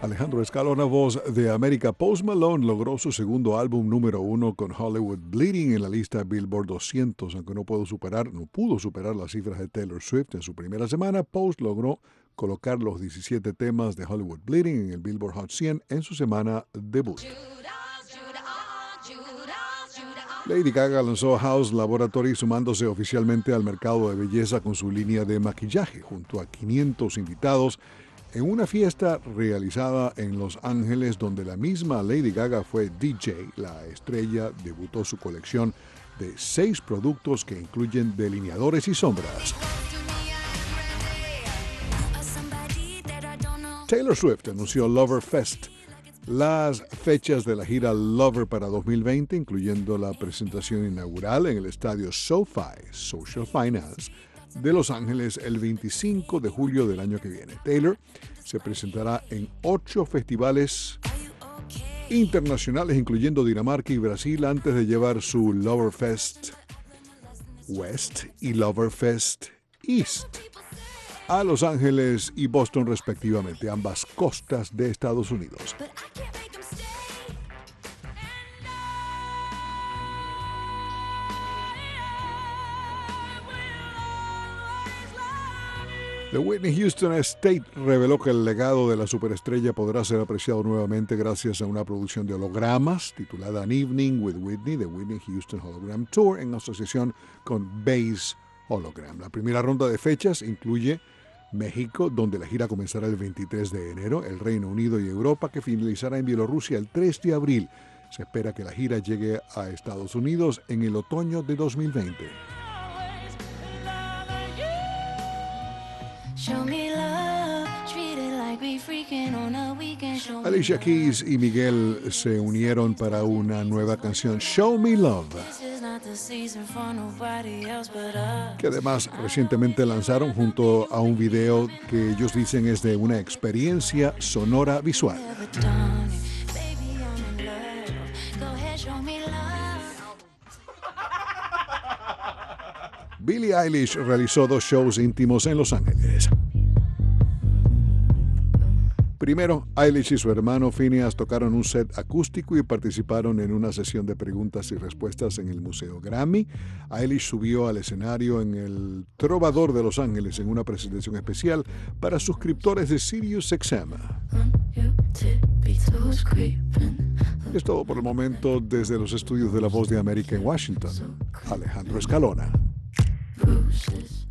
Alejandro Escalona, voz de América. Post Malone logró su segundo álbum número 1 con Hollywood Bleeding en la lista Billboard 200, aunque no pudo superar las cifras de Taylor Swift en su primera semana. Post logró colocar los 17 temas de Hollywood Bleeding en el Billboard Hot 100 en su semana debut. Lady Gaga lanzó House Laboratory sumándose oficialmente al mercado de belleza con su línea de maquillaje junto a 500 invitados en una fiesta realizada en Los Ángeles donde la misma Lady Gaga fue DJ. La estrella debutó su colección de 6 productos que incluyen delineadores y sombras. Taylor Swift anunció Lover Fest, las fechas de la gira Lover para 2020, incluyendo la presentación inaugural en el estadio SoFi, Social Finance, de Los Ángeles el 25 de julio del año que viene. Taylor se presentará en 8 festivales internacionales, incluyendo Dinamarca y Brasil, antes de llevar su Loverfest West y Loverfest East a Los Ángeles y Boston respectivamente, ambas costas de Estados Unidos. The Whitney Houston Estate reveló que el legado de la superestrella podrá ser apreciado nuevamente gracias a una producción de hologramas titulada An Evening with Whitney, The Whitney Houston Hologram Tour, en asociación con Base Hologram. La primera ronda de fechas incluye México, donde la gira comenzará el 23 de enero, el Reino Unido y Europa, que finalizará en Bielorrusia el 3 de abril. Se espera que la gira llegue a Estados Unidos en el otoño de 2020. Alicia Keys y Miguel se unieron para una nueva canción, Show Me Love, que además recientemente lanzaron junto a un video que ellos dicen es de una experiencia sonora visual. Billie Eilish realizó 2 shows íntimos en Los Ángeles. Primero, Eilish y su hermano Phineas tocaron un set acústico y participaron en una sesión de preguntas y respuestas en el Museo Grammy. Eilish subió al escenario en el Trovador de Los Ángeles en una presentación especial para suscriptores de SiriusXM. Es todo por el momento desde los estudios de La Voz de América en Washington. Alejandro Escalona.